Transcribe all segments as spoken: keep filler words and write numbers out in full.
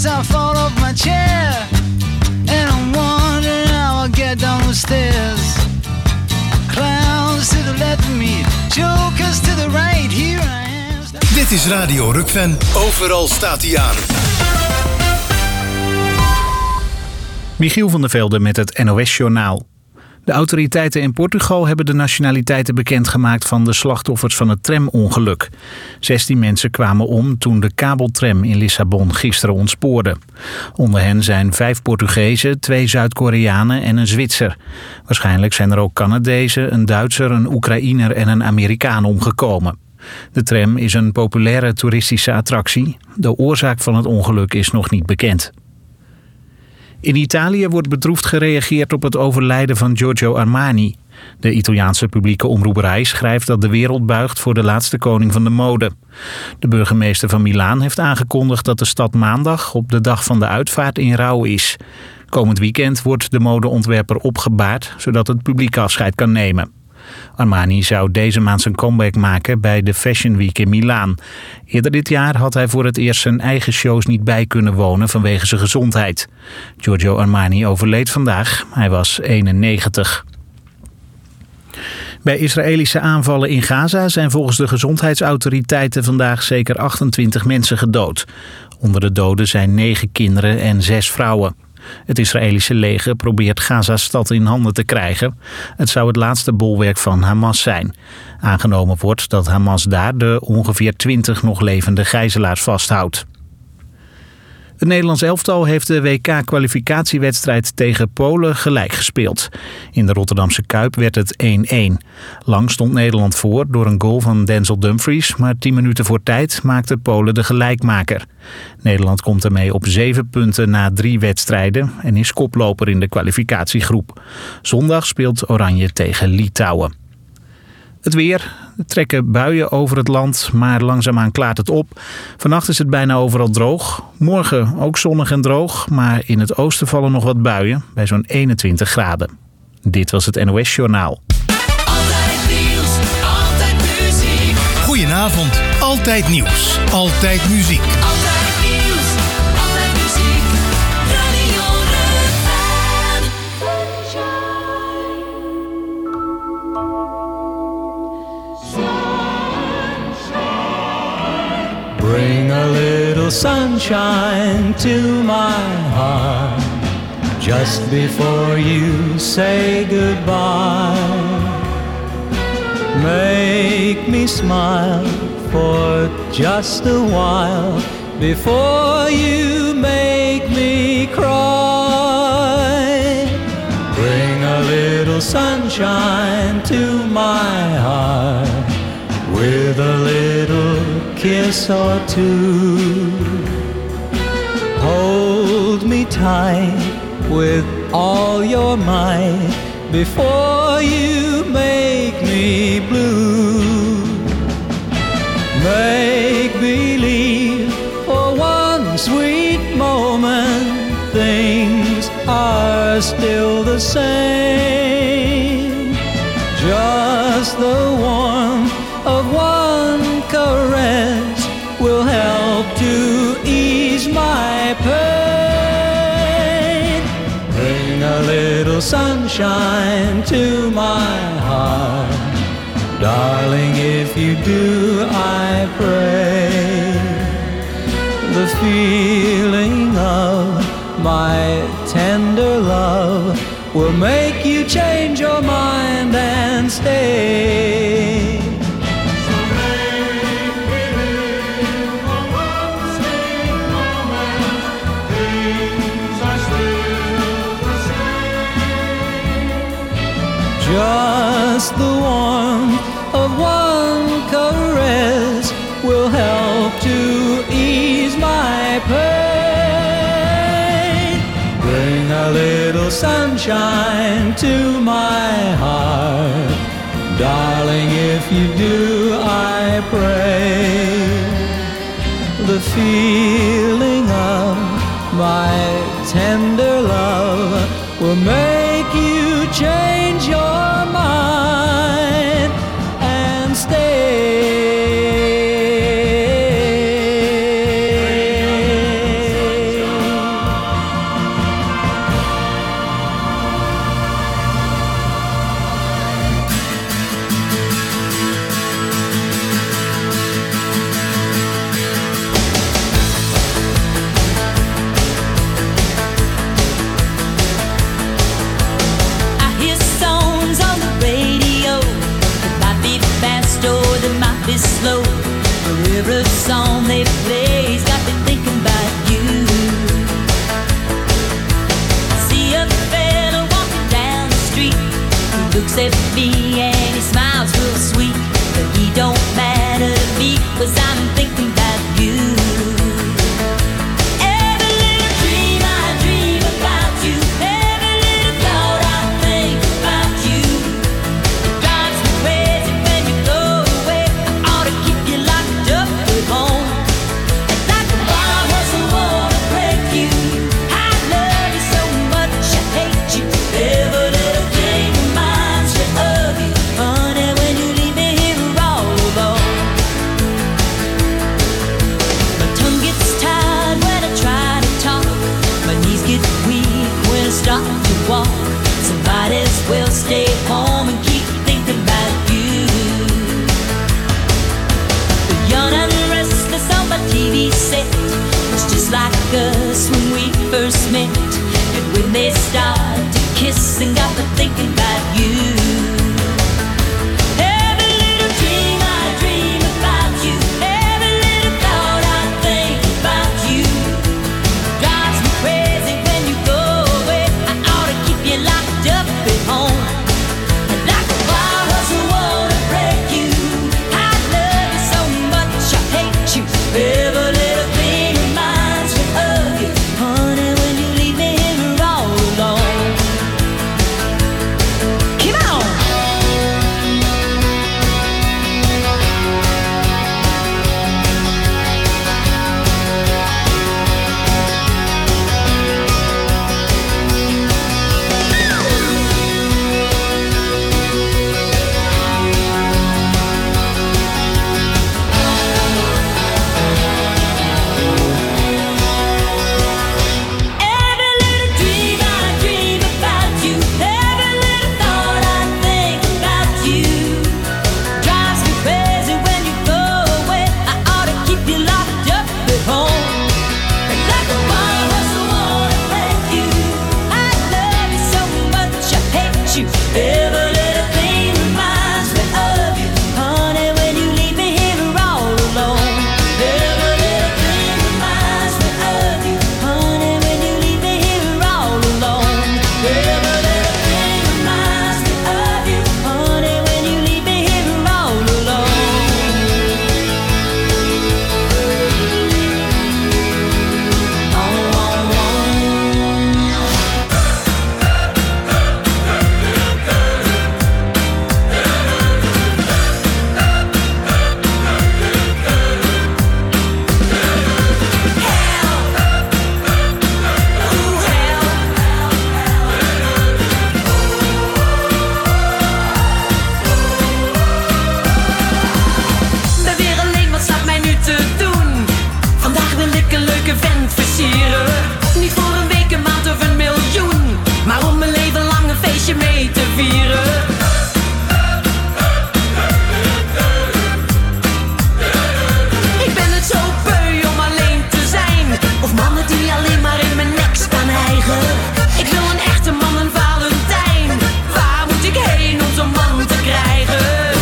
as I fall off my chair, and I'm wondering how I get down the stairs. Clowns to the left of me, jokers to the right, here I am. Dit is Radio Rukven. Overal staat hij aan. Michiel van der Velde met het N O S-journaal. De autoriteiten in Portugal hebben de nationaliteiten bekendgemaakt van de slachtoffers van het tramongeluk. zestien mensen kwamen om toen de kabeltram in Lissabon gisteren ontspoorde. Onder hen zijn vijf Portugezen, twee Zuid-Koreanen en een Zwitser. Waarschijnlijk zijn er ook Canadezen, een Duitser, een Oekraïner en een Amerikaan omgekomen. De tram is een populaire toeristische attractie. De oorzaak van het ongeluk is nog niet bekend. In Italië wordt bedroefd gereageerd op het overlijden van Giorgio Armani. De Italiaanse publieke omroep Rai schrijft dat de wereld buigt voor de laatste koning van de mode. De burgemeester van Milaan heeft aangekondigd dat de stad maandag op de dag van de uitvaart in rouw is. Komend weekend wordt de modeontwerper opgebaard, zodat het publiek afscheid kan nemen. Armani zou deze maand zijn comeback maken bij de Fashion Week in Milaan. Eerder dit jaar had hij voor het eerst zijn eigen shows niet bij kunnen wonen vanwege zijn gezondheid. Giorgio Armani overleed vandaag. Hij was eenennegentig. Bij Israëlische aanvallen in Gaza zijn volgens de gezondheidsautoriteiten vandaag zeker achtentwintig mensen gedood. Onder de doden zijn negen kinderen en zes vrouwen. Het Israëlische leger probeert Gaza-stad in handen te krijgen. Het zou het laatste bolwerk van Hamas zijn. Aangenomen wordt dat Hamas daar de ongeveer twintig nog levende gijzelaars vasthoudt. Het Nederlands elftal heeft de W K-kwalificatiewedstrijd tegen Polen gelijk gespeeld. In de Rotterdamse Kuip werd het één-één. Lang stond Nederland voor door een goal van Denzel Dumfries, maar tien minuten voor tijd maakte Polen de gelijkmaker. Nederland komt ermee op zeven punten na drie wedstrijden en is koploper in de kwalificatiegroep. Zondag speelt Oranje tegen Litouwen. Het weer. Er trekken buien over het land, maar langzaamaan klaart het op. Vannacht is het bijna overal droog. Morgen ook zonnig en droog, maar in het oosten vallen nog wat buien bij zo'n eenentwintig graden. Dit was het N O S-journaal. Altijd nieuws, altijd muziek. Goedenavond. Altijd nieuws. Altijd muziek. Altijd nieuws, altijd muziek. Radio Rukven. Bring a little sunshine to my heart just before you say goodbye. Make me smile for just a while before you make me cry. Bring a little sunshine to my heart with a little kiss or two. Hold me tight with all your might before you make me blue. Make believe for one sweet moment things are still the same. Just the warmth of one caress will help to ease my pain. Bring a little sunshine to my heart. Darling, if you do, I pray the feeling of my tender love will make you change your mind and stay. Just the warmth of one caress will help to ease my pain. Bring a little sunshine to my heart. Darling, if you do, I pray the feeling of my tender love will make you change your mind and stay. Every song they play's got me thinking about you. I see a fella walking down the street. He looks at me and he smiles real sweet. But he don't matter to me, 'cause I'm thinking about you. Every little dream I dream about you. Every little thought I think about you. It drives me crazy when you go away. I ought to keep you locked up at home. And like a bomb hustle wanna break you. I love you so much, I hate you. Every little thing reminds me of you. Honey, when you leave me here all alone. My tongue gets tired when I try to talk. My knees get weak when I start to walk. Somebody's will stay home and keep thinking about you. The young and restless on my T V set. It's just like us when we first met. And when they start to kiss and got me thinking about you. Every little dream I dream about you. Every little thought I think about you. Drives me crazy when you go away. I ought to keep you locked up at home. And like a wild hustle wanna break you. I love you so much, I hate you. Every little thing reminds me of you. Honey, when you leave me here all alone. Come on! Every little dream I dream about you. Every little thought I think about you. Drives me crazy when you go away. I ought to keep you locked up at home. And like a wild hustle wanna break you. I love you so much, I hate you. Every little thing reminds me of you. Honey, when you leave me here all alone. Every little thing reminds me of you. Honey, when you leave me here all alone. Every little thing reminds me of you. Honey, when you leave me here all alone. Oh, oh, oh. Ben weer alleen, wat staat mij nu te doen? Vandaag wil ik een leuke vent versieren. Niet voor een week, een maand of een miljoen, maar om mijn leven lang een feestje mee te vieren. Ik ben het zo beu om alleen te zijn, of mannen die alleen maar in mijn nek staan hijgen. Ik wil een echte man, een Valentijn. Waar moet ik heen om zo'n man te krijgen?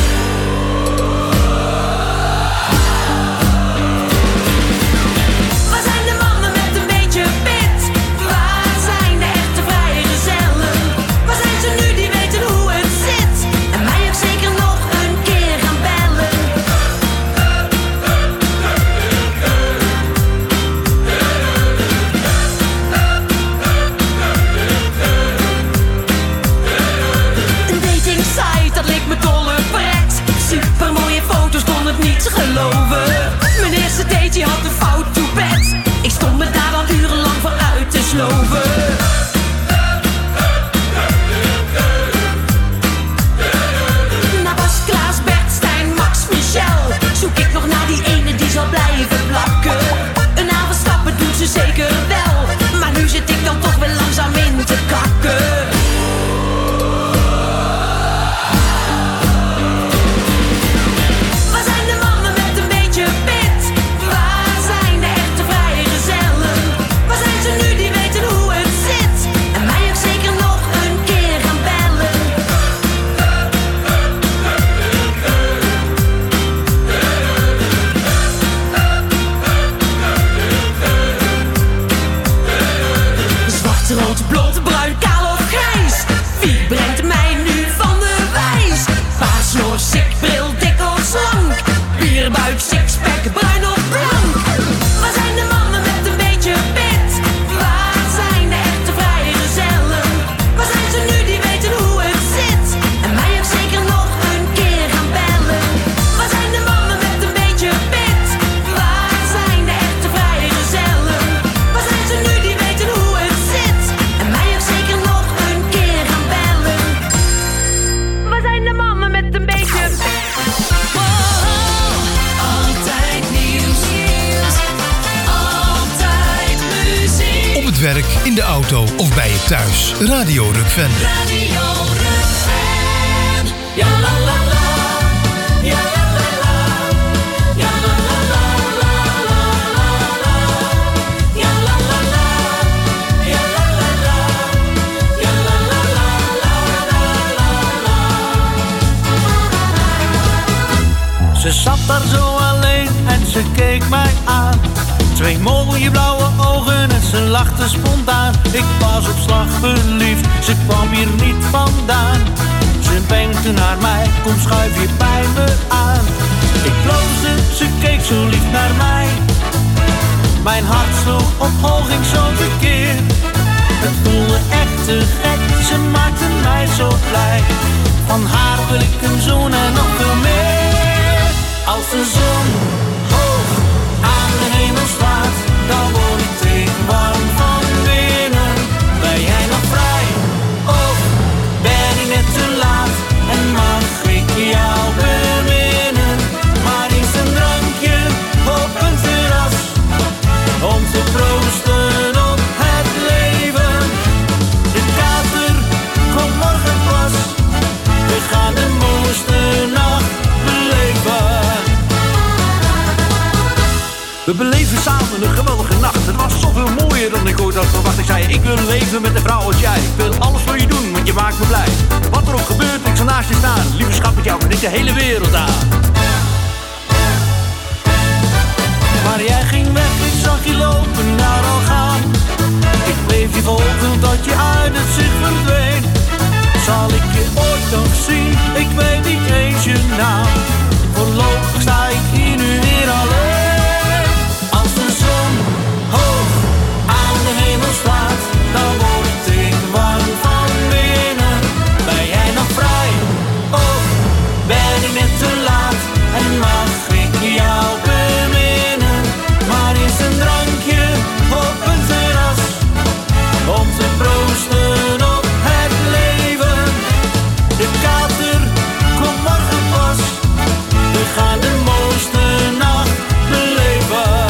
Waar zijn de mannen met een beetje pit? Waar zijn de echte vrijgezellen? Waar zijn ze nu die weten hoe het zit? En mij ook zeker nog een keer gaan bellen. Een dating site, dat leek me dolle pret. Super mooie foto's, kon het niet geloven. Mijn eerste date, die had een fout toepet. Ik stond me daar al urenlang voor uit te sloven. Na Bas, Klaas, Bert, Stijn, Max, Michel zoek ik nog naar die ene die zal blijven plakken. Een avond stappen doet ze zeker wel, maar nu zit ik dan toch weer langzaam in te kakken. Waar zijn de mannen met een beetje Spieren, buik, sixpack, bruin of blank. Waar zijn de mannen met een beetje pit? Waar zijn de echte vrijgezellen? Waar zijn ze nu die weten hoe het zit? En mij ook zeker nog een keer gaan bellen. Waar zijn de mannen met een beetje pit? Waar zijn de echte vrijgezellen? Waar zijn ze nu die weten hoe het zit? En mij ook zeker nog een keer gaan bellen. Waar zijn de mannen met een beetje pit? Altijd nieuws, altijd muziek. Op het werk, in de auto of bij je thuis. Radio Rukven. Radio Rukven. Ja la la la, ja la la la, ja la la la la la la, ja la la la, ja la la la, ja la la la la la la. Ze zat daar zo alleen en ze keek mij aan. Twee mooie blauwe ogen en ze lachte spontaan. Ik was op slag verliefd, ze kwam hier niet vandaan. Ze wenkte naar mij, kom schuif je bij me aan. Ik bloosde, ze keek zo lief naar mij. Mijn hart sloeg op hol, ging zo tekeer. Het voelde echt te gek, ze maakte mij zo blij. Van haar wil ik een zoen en nog veel meer. Als de zon hoog aan de hemel staat, dan word ik dik warm van binnen. Ben jij nog vrij? Of ben ik net te laat? En mag ik jou beminnen? Maar is een drankje op een terras om te proosten op het leven. De kater komt morgen pas, we gaan de mooiste nacht beleven. We beleven samen een geweldige nacht. Het was zoveel mooier dan ik ooit had verwacht. Ik zei, ik wil leven met een vrouw als jij. Ik wil alles voor je doen, want je maakt me blij. Wat er ook gebeurt, ik zal naast je staan. Lieve schat, met jou kan ik de hele wereld aan. Maar jij ging weg, ik zag je lopen, naar al gaan. Ik bleef je volgen tot je uit het zicht verdween. Zal ik je ooit nog zien? Ik weet niet eens je naam. Voorlopig sta ik hier nu weer alleen. Als de zon hoog aan de hemel staat, dan word ik warm van binnen. Ben jij nog vrij? Of ben ik net te laat? En mag ik jou beminnen? Maar is een drankje op een terras om te proosten op het leven. De kater komt morgen pas, we gaan de mooiste nacht beleven.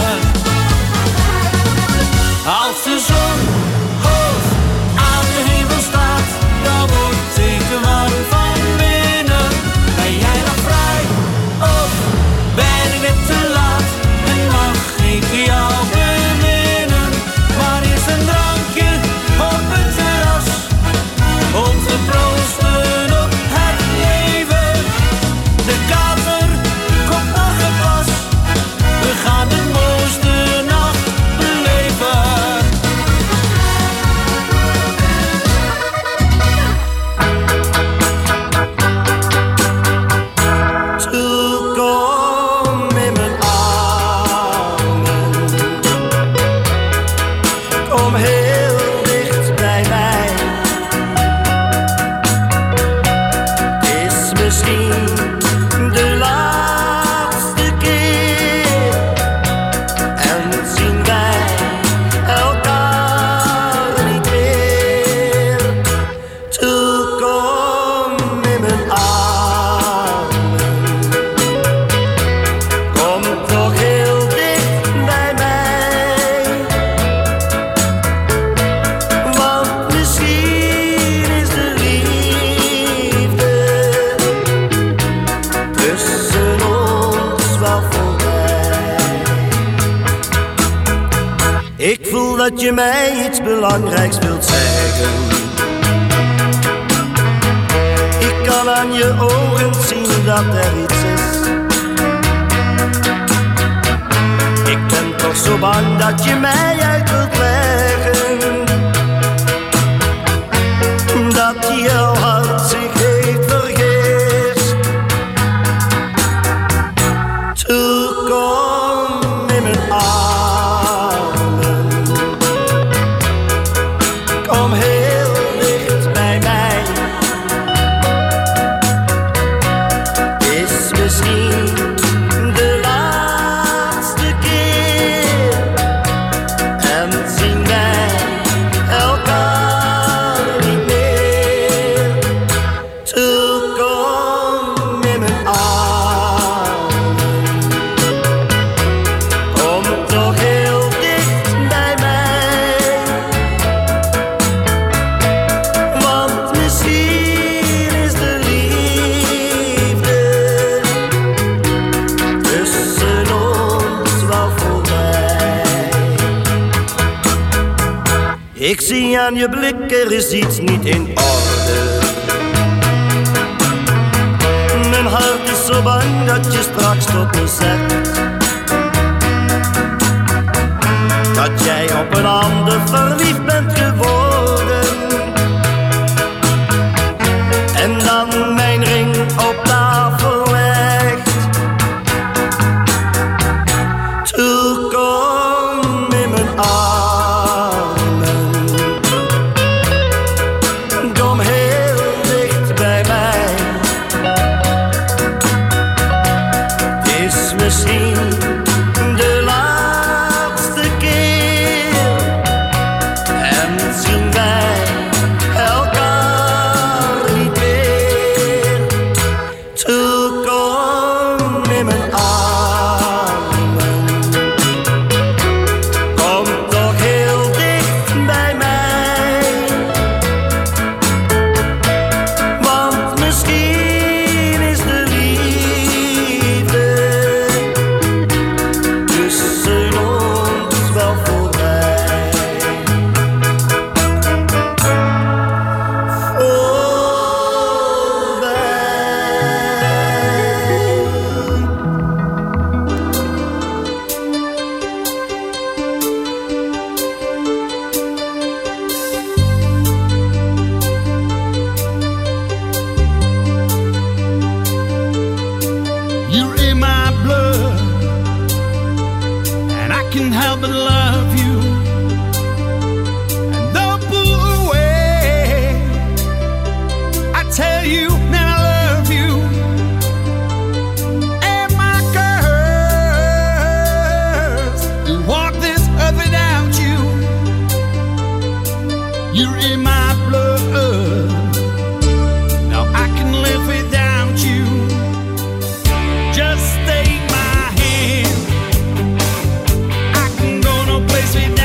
Als de zon hoog aan de hemel staat, dan word ik warm van binnen. Ben jij nog vrij? Of ben ik net te laat? En mag ik jou beminnen? Maar is een drankje op een terras om te proosten op het leven. De kater komt morgen pas, we gaan de mooiste nacht beleven. Toe, kom in mijn armen, kom heel dicht bij mij. Is misschien de laatste keer en zien wij elkaar niet meer. Toe, kom in mijn armen, kom toch heel dicht bij mij. Want misschien is de liefde tussen ons wel voorbij. Ik voel dat je mij iets belangrijks wilt zeggen. Ik kan aan je ogen zien dat er iets is. Ik ben toch zo bang dat je mij uit wilt leggen dat jouw hart zich heeft vergist. Toe kom in mijn armen. Kom heel dicht bij mij. Is misschien de laatste keer. En zien wij elkaar niet meer. Toe kom in mijn armen. Kom toch heel dicht bij mij. Want misschien is de liefde tussen ons wel voorbij. Ik zie aan je blik, er is iets niet in orde. Mijn hart is zo bang dat je straks tot me zegt dat jij op een ander verliefd bent geworden. En dan mijn ring op tafel legt. Toe kom in mijn armen. Kom heel dicht bij mij. Is misschien de laatste keer. En zien wij elkaar niet meer. Toe kom in mijn armen. Kom toch heel dicht bij mij. Want misschien is de liefde tussen ons wel voorbij. You're in my blood, and I can't help but love you. And don't pull away. I tell you that I love you. And my curse to walk this earth without you. You're in my blood. Now I can live without you. Just take my hand. I can go no place without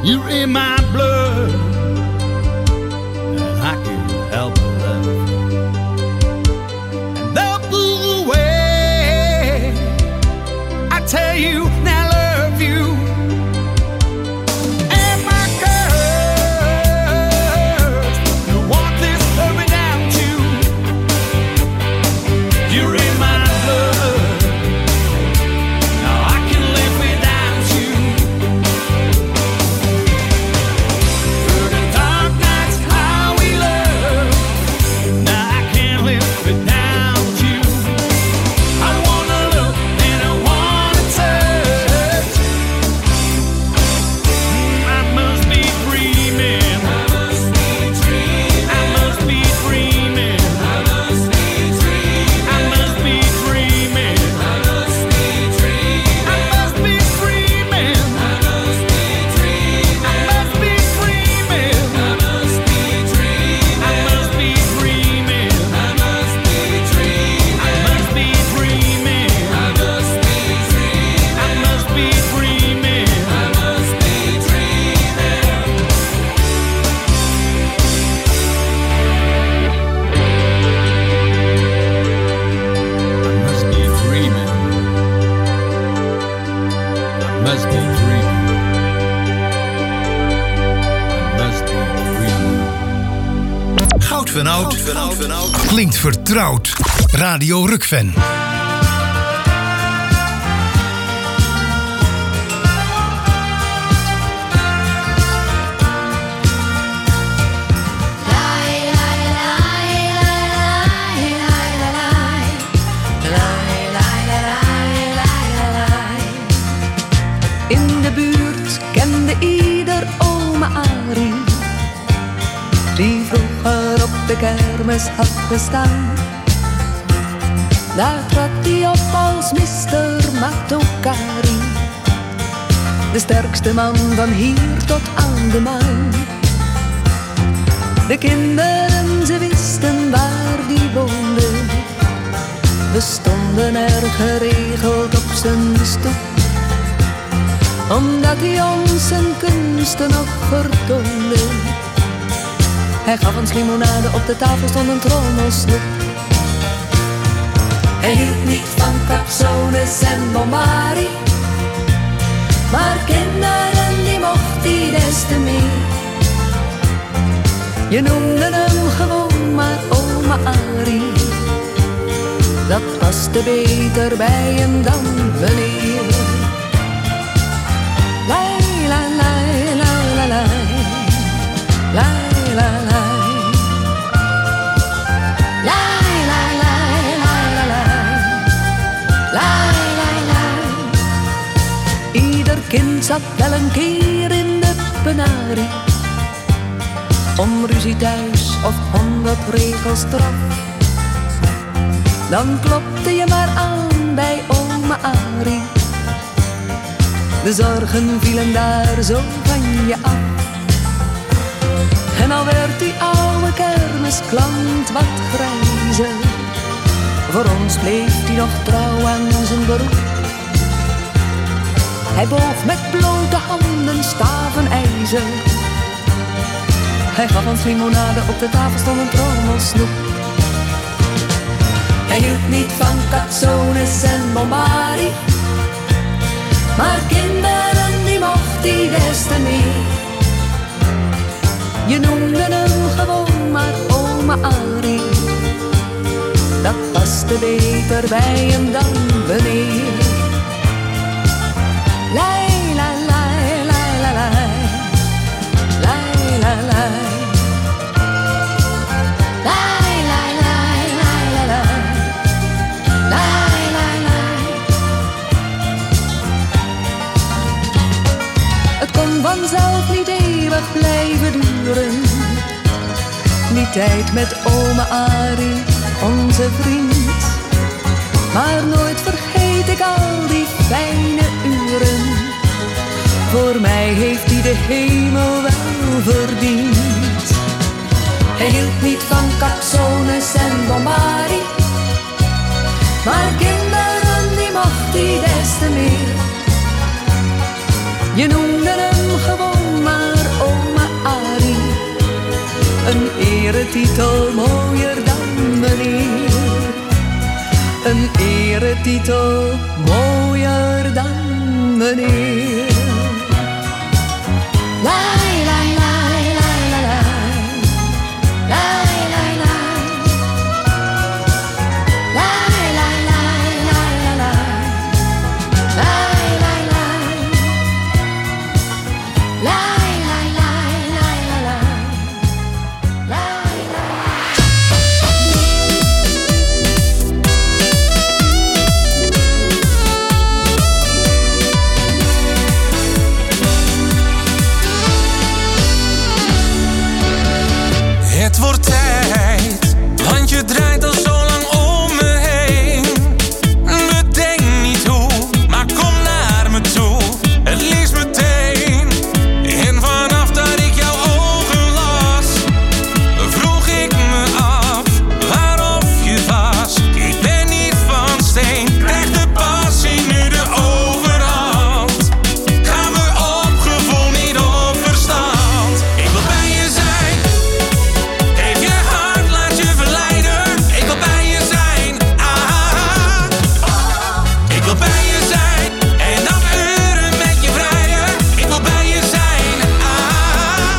You're in my blood, and I can't help but love you. And up the way, I tell you, now I love you. And my curse, you want this hurry down to. You're in my blood, now I can live without you. Through the dark nights, how we love, now I can't live without you. I wanna look and I wanna touch. I must be dreaming. I must be dreaming. I must be dreaming. I must be dreaming. I must be dreaming. I must be dreaming. I must be dreaming. I must be dreaming. I must be dreaming. I must be dreaming. I must be dreaming. I must be dreaming. I must be dreaming. I must be dreaming. I must be dreaming. I must be dreaming. I must be dreaming. I must be dreaming. Goud van oud. Klinkt vertrouwd. Radio Rukven. In de buurt kende ieder oma Arie, die vroeger op de kermis had gestaan. Daar trad hij op als mister Matokari, de sterkste man van hier tot aan de maan. De kinderen, ze wisten waar die woonde, we stonden er geregeld op zijn stoep, omdat hij ons zijn kunsten nog vertoonde. Hij gaf ons limonade, op de tafel stond een trommelsnoep. Hij hield niet van capsones en bombari, maar kinderen die mocht hij des te meer. Je noemde hem gewoon maar oma Arie, dat paste beter bij hem dan meneer. Lai, lai, lai, lai, lai, lai. Lai, lai, lai. Lai, lai, lai, lai, lai, lai. Lai, lai, lai. Ieder kind zat wel een keer in de penarie, om ruzie thuis of honderd regels straf. Dan klopte je maar aan bij oma Arie, de zorgen vielen daar zo van je af. En al werd die oude kermisklant wat grijzer, voor ons bleef hij nog trouw aan zijn beroep. Hij boog met blote handen staven ijzer. Hij gaf ons limonade, op de tafel stond een trommelsnoep. Hij hield niet van capsones en bombari, maar kinderen die mocht hij des te meer. Je noemde hem gewoon maar oma Arie, dat paste beter bij hem dan meneer. Lai, lai, lai, lai, lai, lai. Lai, lai, lai. Lai, lai, lai, lai, lai, lai. Lai, lai, lai. Het kon vanzelf niet eeuwig blijven duren, die tijd met oma Arie, onze vriend. Maar nooit vergeet ik al die fijne uren, voor mij heeft hij de hemel wel verdiend. Hij hield niet van capsones en bombari, maar kinderen die mocht hij des te meer. Je noemde hem gewoon maar eretitel mooier dan meneer. Een eretitel mooier dan meneer. Lai, lai, lai, lai, lai, lai. Lai, lai, lai. Lai, lai, lai, lai, lai, lai. Lai, lai, lai. Lai, lai, lai, lai, lai, lai. Lai, lai. Het wordt tijd, want je draait al zo lang om me heen. Bedenk niet hoe, maar kom naar me toe. Het liefst meteen. En vanaf dat ik jouw ogen las, vroeg ik me af waarof je was. Ik ben niet van steen, krijgt de passie nu de overhand. Gaan we op gevoel, niet op verstand. Ik wil bij je zijn. Geef je hart, laat je verleiden. Ik wil bij je zijn. Ah, ik wil bij je zijn. En dan uren met je vrijen. Ik wil bij je zijn. Ah.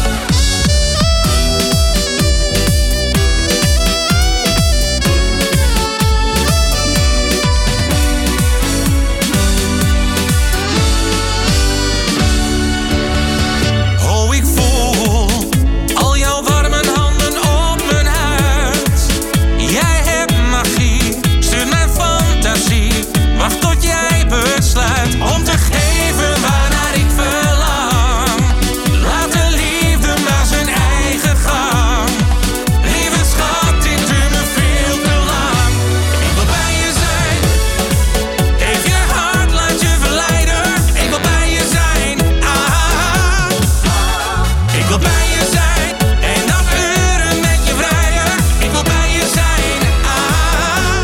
Oh, ik voel al jouw warme handen op mijn huid. Jij hebt magie, stuur mijn fantasie. Wacht tot jij besluit om te geven waarnaar ik verlang. Laat de liefde maar zijn eigen gang. Lieve schat, dit duurt me veel te lang. Ik wil bij je zijn. Geef je hart, laat je verleiden. Ik wil bij je zijn. Ah, ik wil bij je zijn. En dan uren met je vrijen. Ik wil bij je zijn. Ah.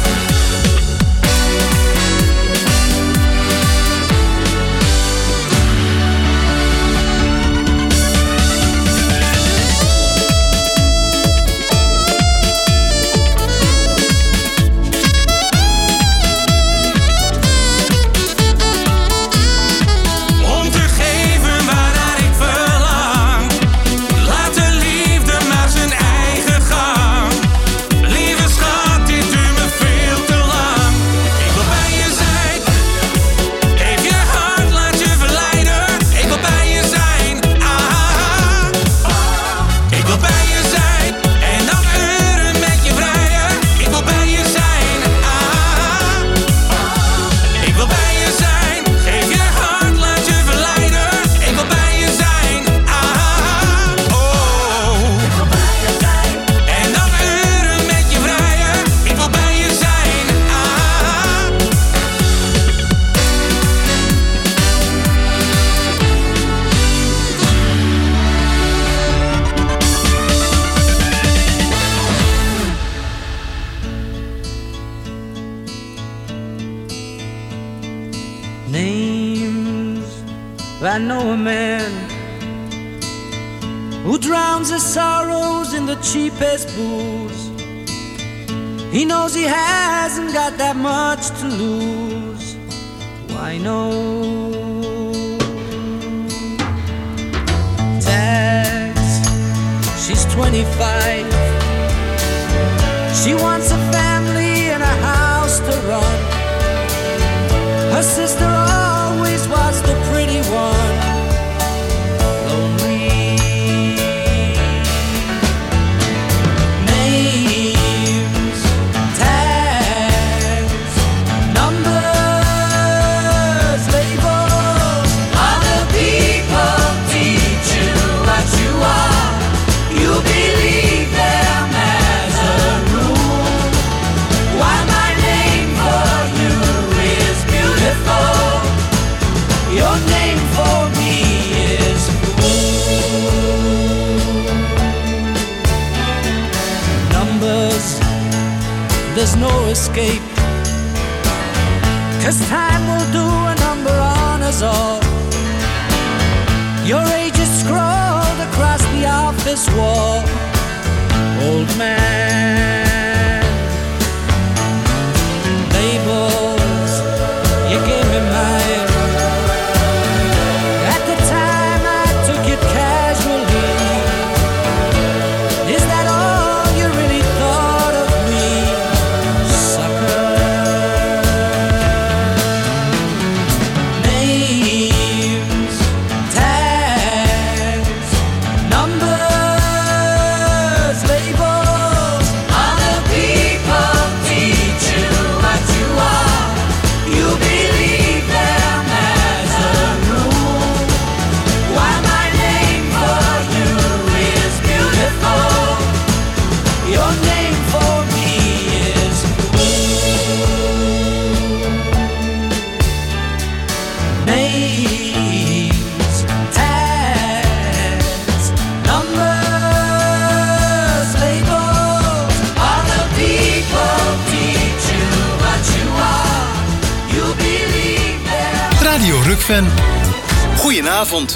Om te geven waarnaar ik verlang. Laat de liefde maar zijn eigen gang. Lieve schat, dit duurt me veel te lang. Ik wil bij je zijn. Geef je hart, laat je verleiden. Ik wil bij je zijn. Ah, ik wil bij je zijn. En dan uren met je vrijen. Ik wil bij je zijn. Ah, ik wil bij je zijn. Geef je hart, laat je verleiden. Ik wil bij je zijn. Ah, oh. Ik wil bij je zijn. En dan uren met je vrijen. Ik wil bij je zijn. Ah. Names. I know a man who drowns his sorrows in the cheapest booze. He knows he hasn't got that much to lose. Why no? Tags. She's twenty-five. She wants a family and a house to run. Her sister always was the pretty one. Lonely. Names, tags, numbers, labels. Other people teach you what you are. You believe them as a rule. Why my name for you is beautiful. Your name for me is fool. Numbers, there's no escape. 'Cause time will do a number on us all. Your age is scrawled across the office wall. old man. Labels, you gave me mine. At the time I took it casually. Is that all you really thought of me, sucker? Names, tags, numbers, labels. Other people teach you what you are. You believe them as a rule. Why my name for you is beautiful. Your name for me is names, tags, numbers, labels. Other people teach you what you are. You believe them. Radio Rukven. Goedenavond.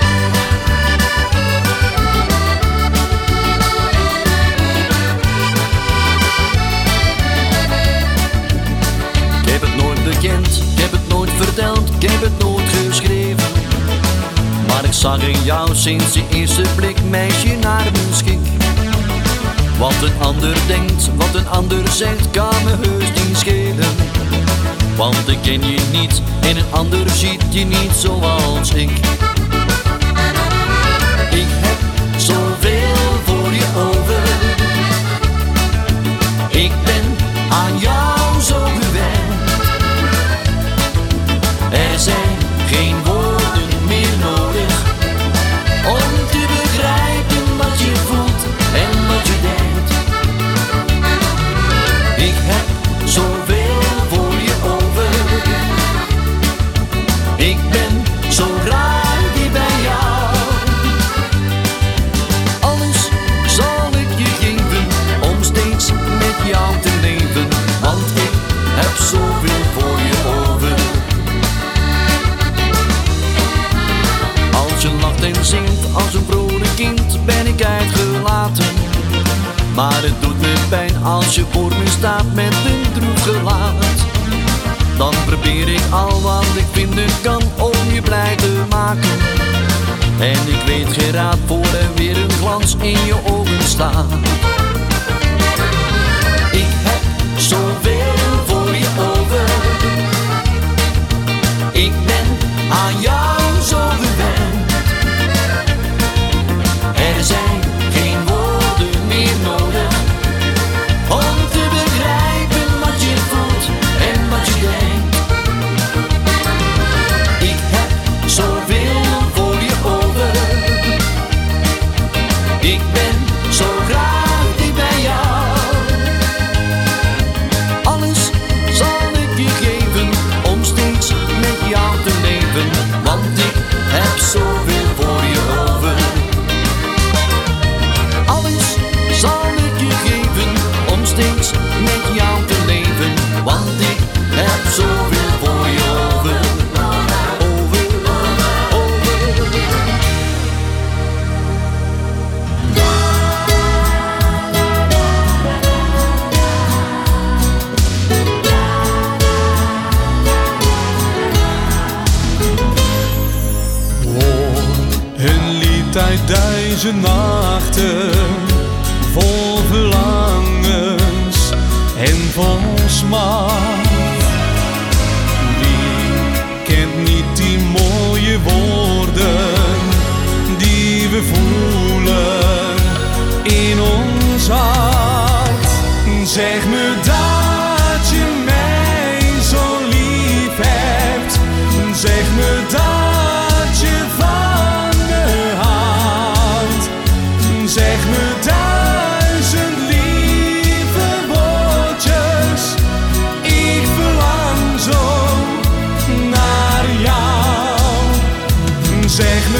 Ik heb het nooit bekend, ik heb het nooit verteld, ik heb het nooit geschreven. Maar ik zag in jou sinds de eerste blik, meisje, naar mijn schik. Wat een ander denkt, wat een ander zegt, kan me heus niet schelen. Want ik ken je niet en een ander ziet je niet zoals ik. Ik heb zoveel voor je over. Ik ben aan jou zo gewend. Er zijn geen woorden meer nodig om te begrijpen wat je voelt en wat je denkt. Ik heb zoveel voor je over. Ik ben zo graag die bij jou. Alles zal ik je geven om steeds met jou te leven. Want ik heb zoveel voor je over. Als je lacht en zingt als een vrolijk kind ben ik uitgelaten. Maar het doet me pijn als je voor me staat met een droef gelaat. Dan probeer ik al wat ik vinden kan om je blij te maken. En ik weet geen raad voor er weer een glans in je ogen staat. Ik heb zoveel voor je over. Ik ben aan jou zo gewend. Er zijn geen woorden meer nodig om te begrijpen wat je voelt en wat je denkt. Ik heb zoveel voor je over. Ik ben zo graag dicht bij jou. Alles zal ik je geven om steeds met jou te leven. Want ik heb zoveel voor je over. Alles zal ik je geven om steeds met jou te leven. Want ik heb zoveel voor je over. Over, over. Een lied uit duizend nachten, vol verlangens en vol smaak. Wie kent niet die mooie woorden die we voelen in ons hart? Zeg me dat je mij zo lief hebt. Zeg me dat je van me houdt. Zeg me duizend lieve woordjes. Ik verlang zo naar jou. Zeg me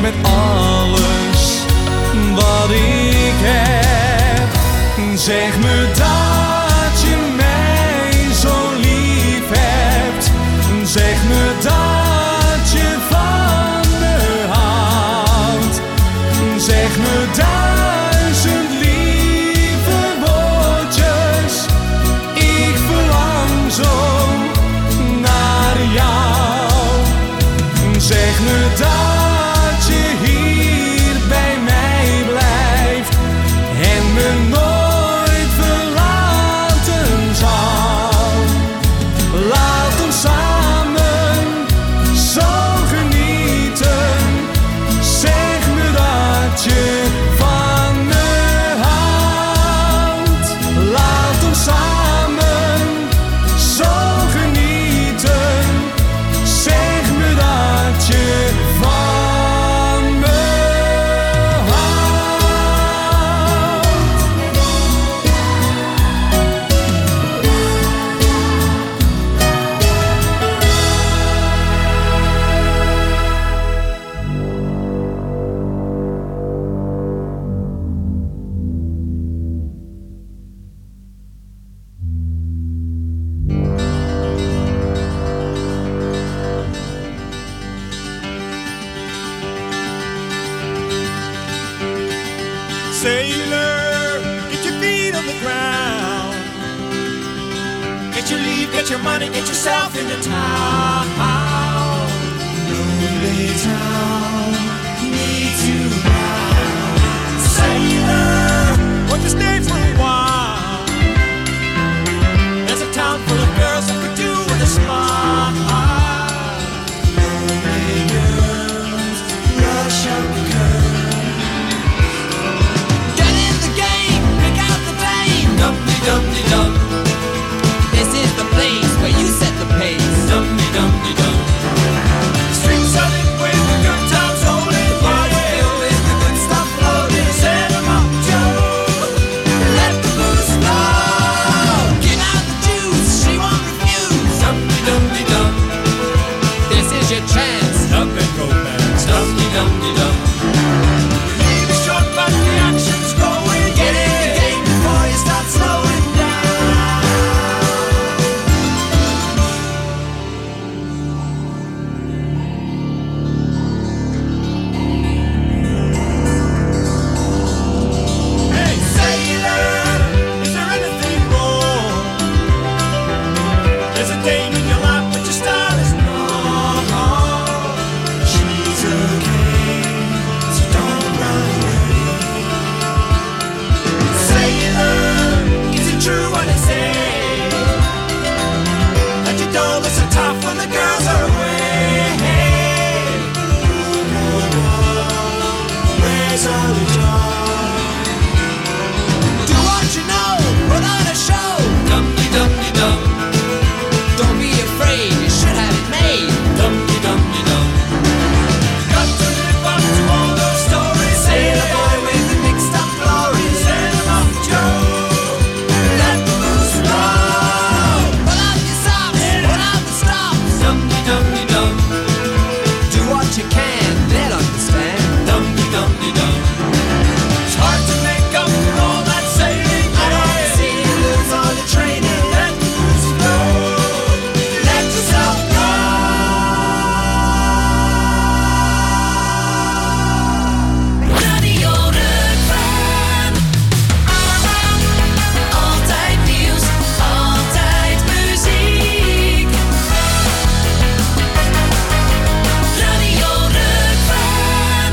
met alles wat ik heb. Zeg me dat je mij zo lief hebt. Zeg me dat je van me houdt. Zeg me duizend lieve woordjes. Ik verlang zo naar jou. Zeg me dat je hier bij mij blijft en me nooit verlaten zal. Laat ons samen zo genieten. Zeg me dat je van me houdt. Laat ons samen zo genieten. Zeg me dat je van me Sailor, get your feet on the ground. Get your leave, get your money, get yourself into town. Lonely town, needs you now. Sailor, won't you stay for a while? There's a town full of girls that could do with a smile. Lonely girls, rush up the curve. Dum-de-dum-de-dum. This is the place where you set the pace. Dum-de-dum-de-dum. Streets are lit with the good times rolling. Bars are filled with the good stuff floating. Set 'em up, Joe. Let the booze flow. Give out the juice, she won't refuse. Dum-de-dum-de-dum. This is your chance. Stop and romance. Dum-de-dum-de-dum. Leave it short, but the action's going. Get in the game before you start slowing down. Hey, sailor, is there anything wrong? There's a dame in your life, but your style is wrong. She's okay, so don't run away. Sailor, is it true what they say? That you don't look so tough when the girls are away. Where's all the joy? Do what you know, put on a show. Dum-de-dum-de-dum. Don't be afraid, you should have it made. Dum-de-dum-de-dum. Got to live up to all those stories. Sailor boy with the mixed up glories. Set 'em up, Joe. Let the booze flow. Put on your socks, put on the stops. Dum-de-dum-de-dum. Do what you can, they'll understand. Dum-de-dum-de-dum. It's hard to make up for all that sailing. I don't see you lose all your training. Let the booze flow. Let yourself go. Radio Rukven. Altijd nieuws, altijd muziek. Radio Rukven.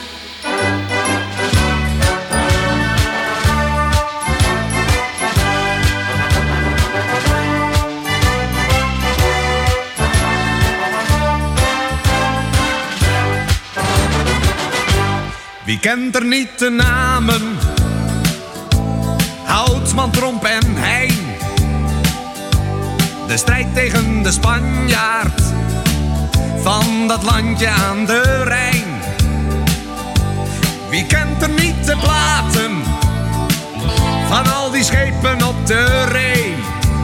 Wie kent er niet de namen? Houtman, Tromp en Heijn. De strijd tegen de Spanjaard van dat landje aan de Rijn. Wie kent er niet de platen van al die schepen op de Ree?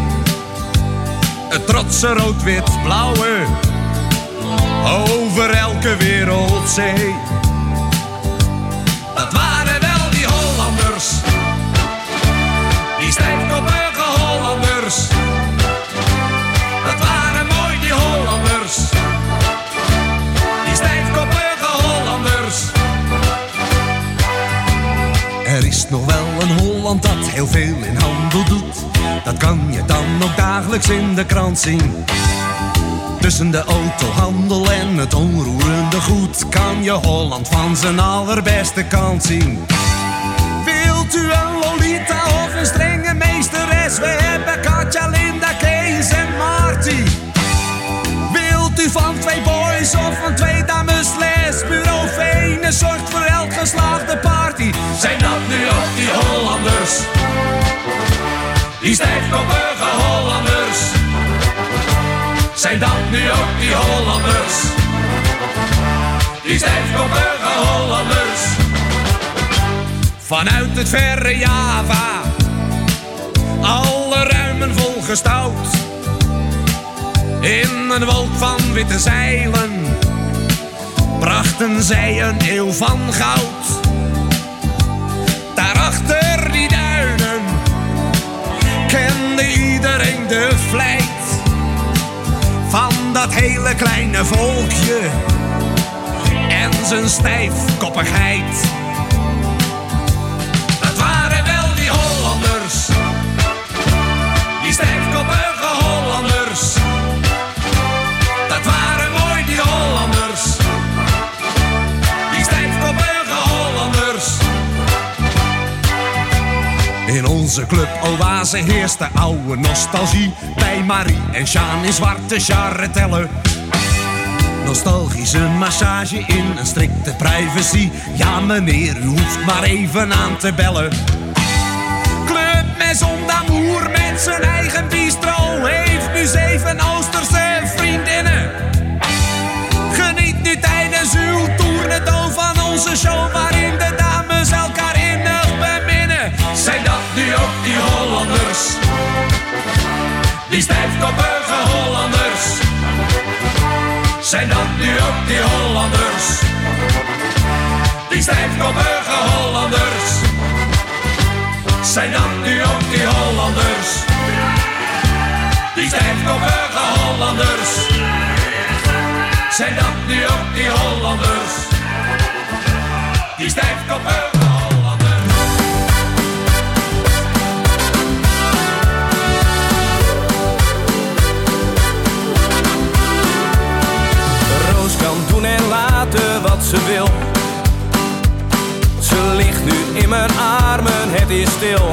Het trotse rood-wit-blauwe over elke wereldzee. is nog wel een Holland dat heel veel in handel doet. Dat kan je dan ook dagelijks in de krant zien. Tussen de autohandel en het onroerende goed kan je Holland van zijn allerbeste kant zien. Wilt u een Lolita of een strenge meesteres? We hebben Katja, Linda, Kees en Marty. Wilt u van twee boys of van twee dames les? Bureau Venus zorgt voor elk geslaagde party. Zijn dat nu ook die Hollanders? Die stijfkoppige Hollanders? Zijn dat nu ook die Hollanders? Die stijfkoppige Hollanders? Vanuit het verre Java, alle ruimen volgestouwd. In een wolk van witte zeilen brachten zij een eeuw van goud. Daarachter die duinen kende iedereen de vlijt van dat hele kleine volkje en zijn stijfkoppigheid. Dat waren wel die Hollanders, die stijfkoppige Hollanders. Dat waren mooi die Hollanders, die stijfkoppige Hollanders. In onze club Oase heerst de oude nostalgie. Bij Marie en Sjaan in zwarte charretellen. Nostalgische massage in een strikte privacy. Ja meneer, u hoeft maar even aan te bellen. Club Maison d'Amour met zijn eigen bistro heeft nu zeven Oosterse vriendinnen. Geniet nu tijdens uw tournedo van onze show waarin de dames elkaar innig beminnen. Zijn dat nu ook die Hollanders? Die stijfkoppige Hollanders? Zijn dat nu ook die Hollanders? Die stijfkoppige Hollanders? Zijn dat nu ook die Hollanders? Die stijfkoppige Hollanders? Zijn dat nu ook die Hollanders? Die stijfkoppige Hollanders? Roos kan doen en laten wat ze wil. Ze ligt nu in mijn armen, het is stil.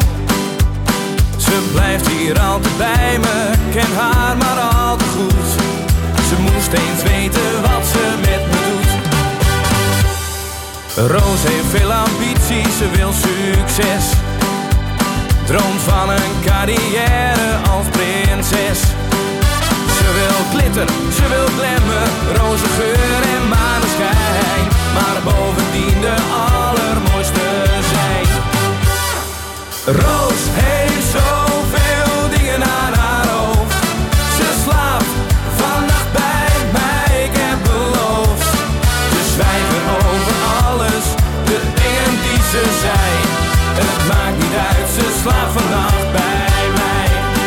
Ze blijft hier altijd bij me, ken haar maar al te goed. Ze moest eens weten wat ze met me doet. Roos heeft veel ambitie, ze wil succes. Droomt van een carrière als prinses. Ze wil glitter, ze wil glamour, roze geur en maneschijn. Maar bovendien de allermooiste zijn. Roos heeft zoveel dingen aan haar hoofd. Ze slaapt vannacht bij mij, ik heb beloofd. Te zwijgen over alles, de dingen die ze zei. En het maakt niet uit, ze slaapt vannacht bij mij.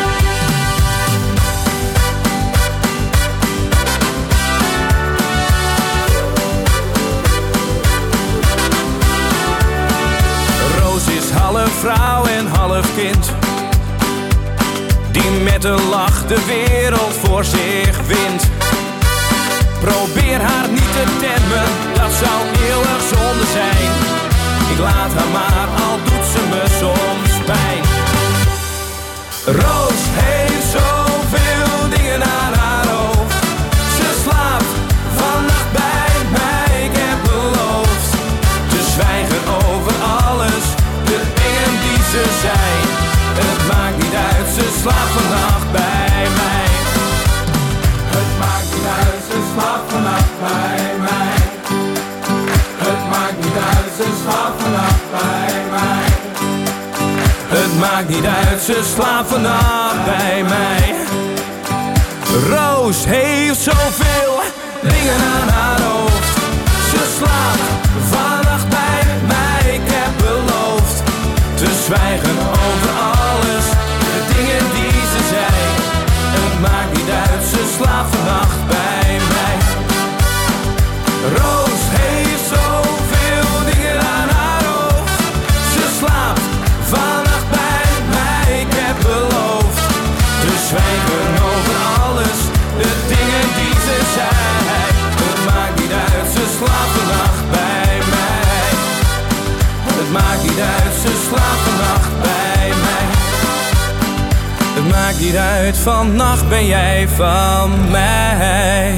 Half vrouw en half kind, die met een lach de wereld voor zich wint. Probeer haar niet te temmen, dat zou eeuwig zonde zijn. Ik laat haar maar, al doet ze me soms pijn. Roos heeft zoveel dingen aan haar hoofd. Ze slaapt vannacht bij mij, ik heb beloofd. Te zwijgen over alles, de dingen die ze zei. En het maakt niet uit, ze slaapt vannacht bij mij. Het maakt niet uit, ze slaapt vannacht bij mij. Het maakt niet uit, ze slaapt vannacht bij mij. Het maakt niet uit, ze slaapt vannacht bij mij. Roos heeft zoveel dingen aan haar hoofd. Ze slaapt vannacht bij mij, ik heb beloofd. Te zwijgen over alles, de dingen die ze zei. En het maakt niet uit, ze slaapt vannacht bij mij. Roos heeft zoveel dingen aan haar hoofd. Ze slaapt hieruit, vannacht ben jij van mij.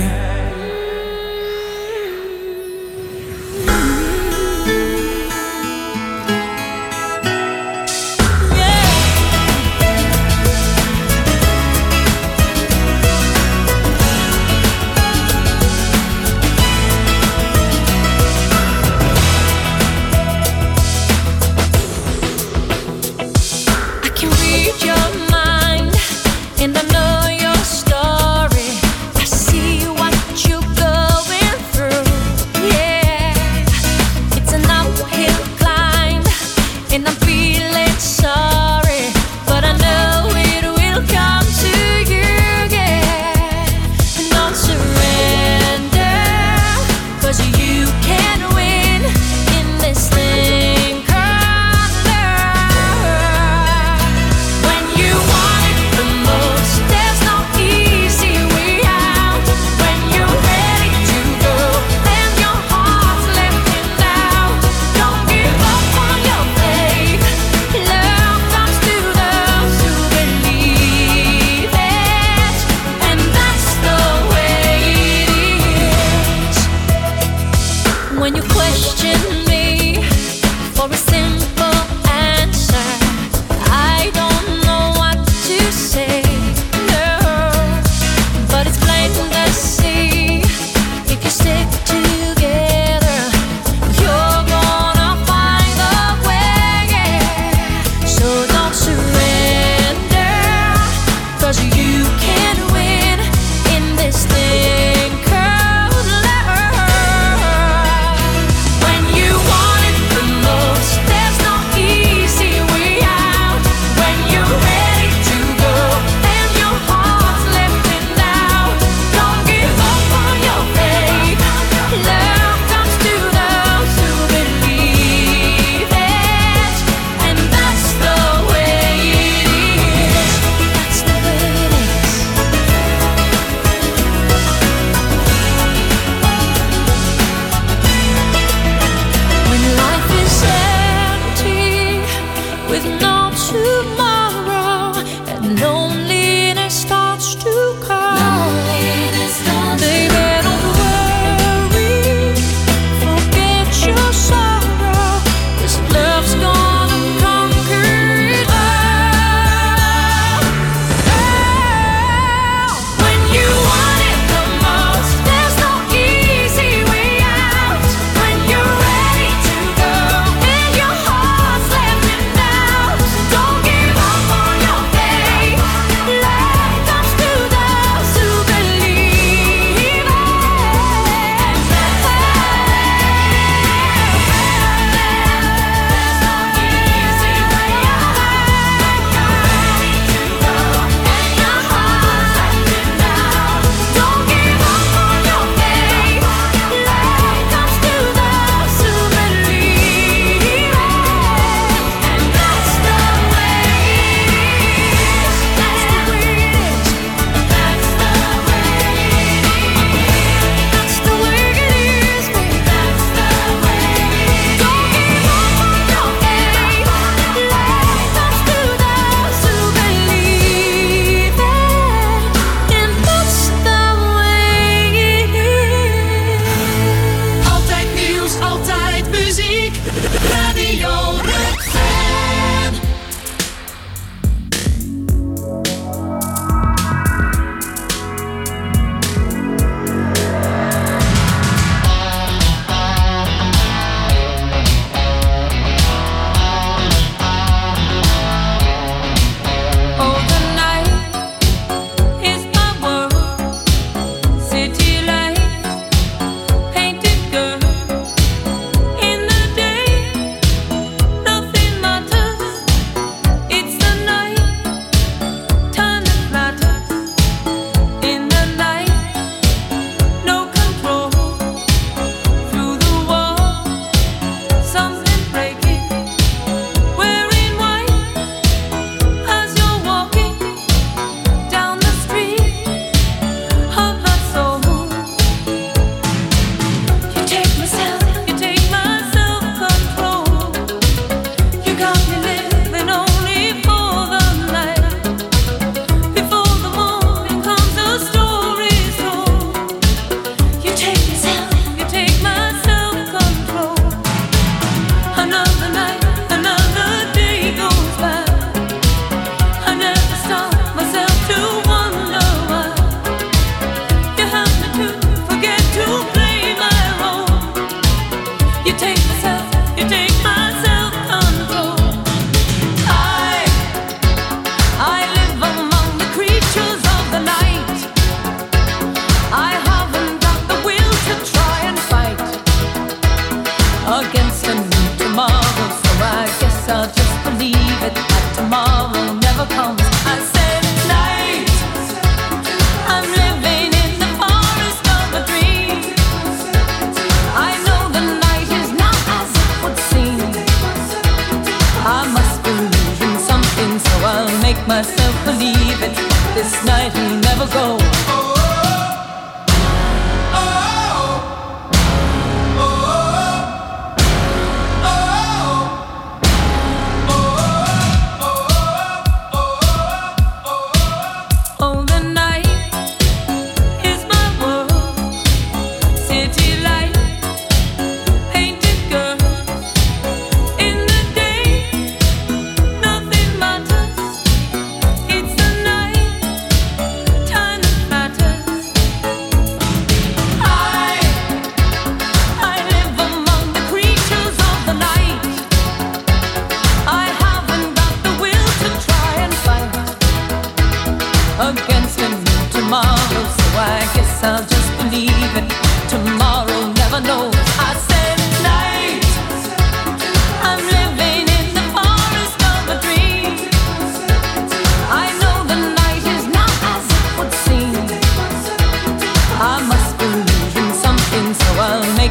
And I know your story. I see what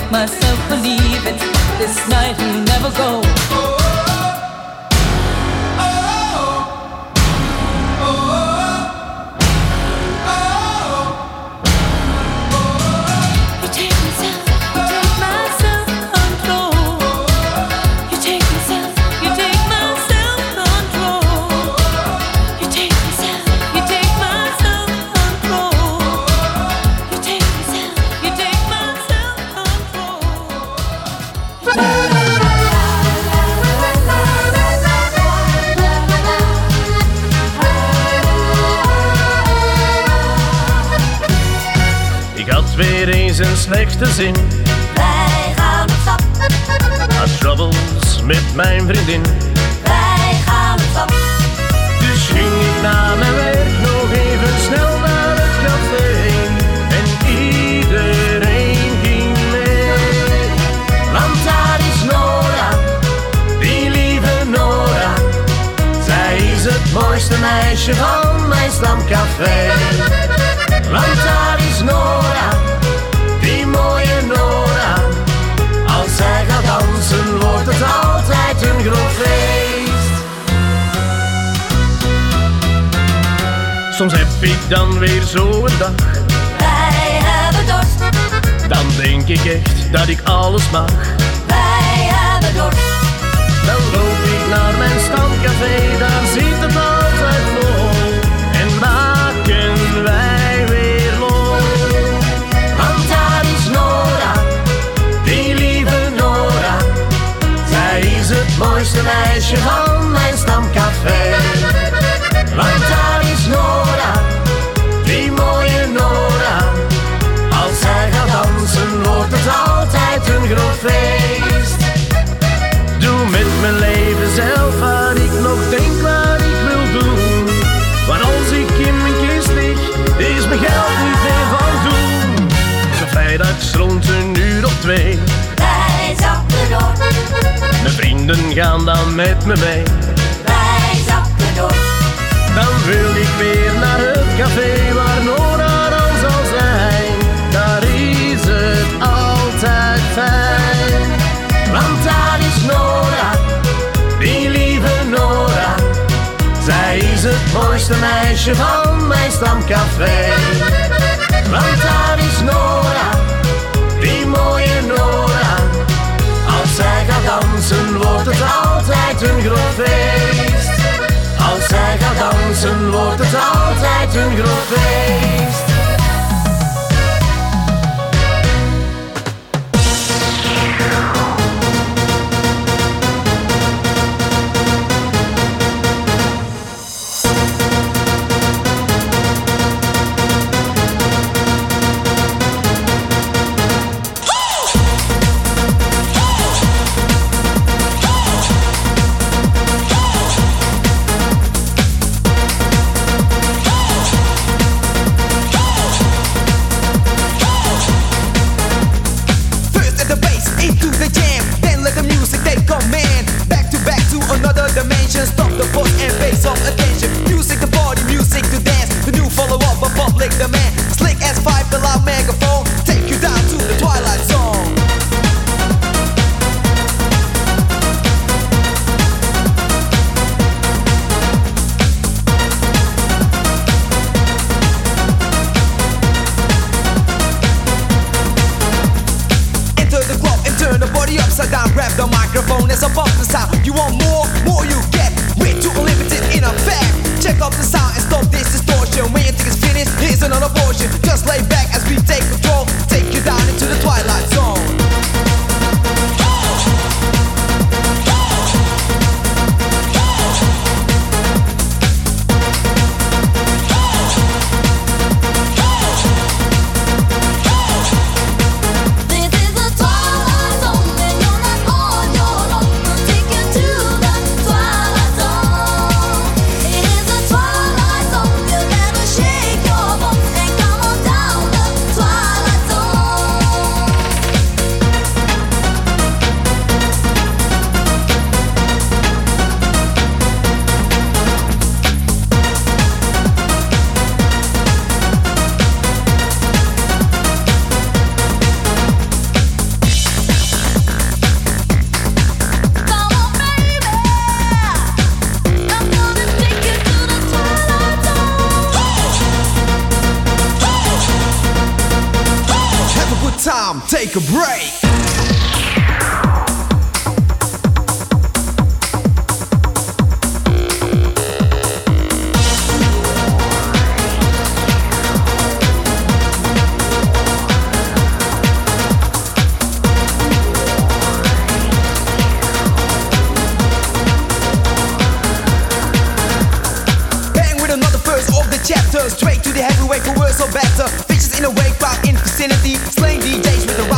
make myself believe it. This night will never go. Weer eens een slechte zin. Wij gaan op stap. Had troubles met mijn vriendin. Wij gaan op stap. Dus ging ik na mijn werk nog even snel naar het café. En iedereen ging mee. Want daar is Nora, die lieve Nora. Zij is het mooiste meisje van mijn stamcafé. Want daar is Nora, die mooie Nora. Als zij gaat dansen wordt het altijd een groot feest. Soms heb ik dan weer zo'n dag. Wij hebben dorst. Dan denk ik echt dat ik alles mag. Wij hebben dorst. Dan loop ik naar mijn stamcafé, daar zit het altijd vol. En maken wij weer lol. Want daar is Nora, die lieve Nora. Zij is het mooiste meisje van mijn stamcafé. Want daar is Nora, die mooie Nora. Als zij gaat dansen wordt het altijd een groot feest. Doe met mijn leven zelf wat ik nog denk wat ik wil doen. Maar als ik in mijn kist lig, is mijn geld niet meer van doen. Zo vrijdags rond een uur of twee. Wij zakken door. Mijn vrienden gaan dan met me mee. Wij zakken door. Dan wil ik weer naar het café waar Nora dan zal zijn. Daar is het altijd fijn. Want daar is Nora, die lieve Nora. Zij is het mooiste meisje van mijn stamcafé. Want daar is Nora, die mooie Nora. Als zij gaat dansen wordt het altijd een groot feest. Als zij gaat dansen wordt het altijd een groot feest. Stop the force and face off attention. Music to party, music to dance. The new follow-up of public demand. Slick as five, the loud megaphone. Take you down to the twilight zone. Enter the club and turn the body upside down. Grab the microphone as I bump the sound. You want more? More you get. Way too unlimited in effect. Check up the sound and stop this distortion. When you think it's finished, here's another portion. Just lay back as we take control. Take you down into the twilight zone. This is the twilight zone and you're not on your own. We'll take you to the time, take a break. Chapter straight to the heavyweight for worse or better. Fishes in a wake, crowd in vicinity.